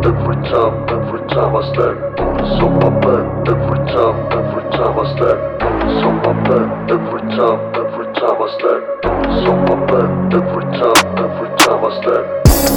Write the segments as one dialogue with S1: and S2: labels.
S1: every time I step. Booties on my back, every time I step. Booties on my back, every time I step. Booties on my back, every time I step.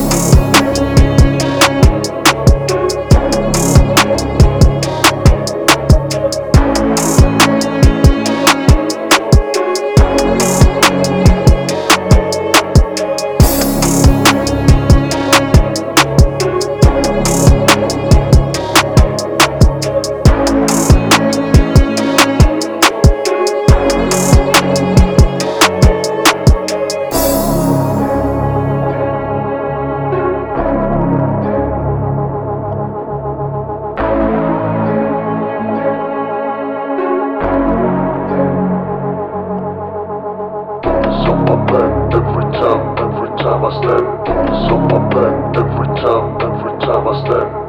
S1: On my back, every time I step. Booties on my back, every time I step.